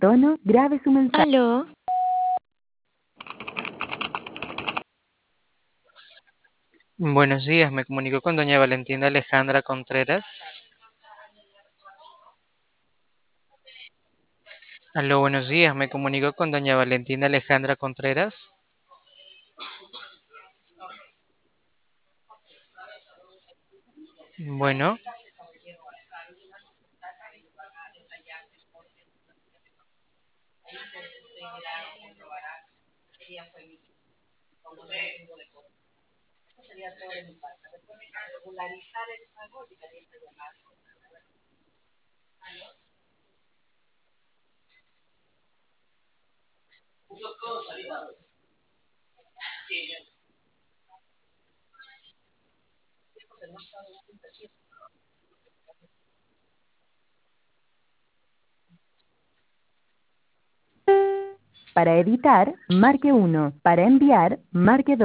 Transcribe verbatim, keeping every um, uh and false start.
tono, grabe su mensaje. Aló. Buenos días, me comunico con doña Valentina Alejandra Contreras. Aló, buenos días, me comunico con doña Valentina Alejandra Contreras. Bueno, Para editar, marque uno. Para enviar, marque dos.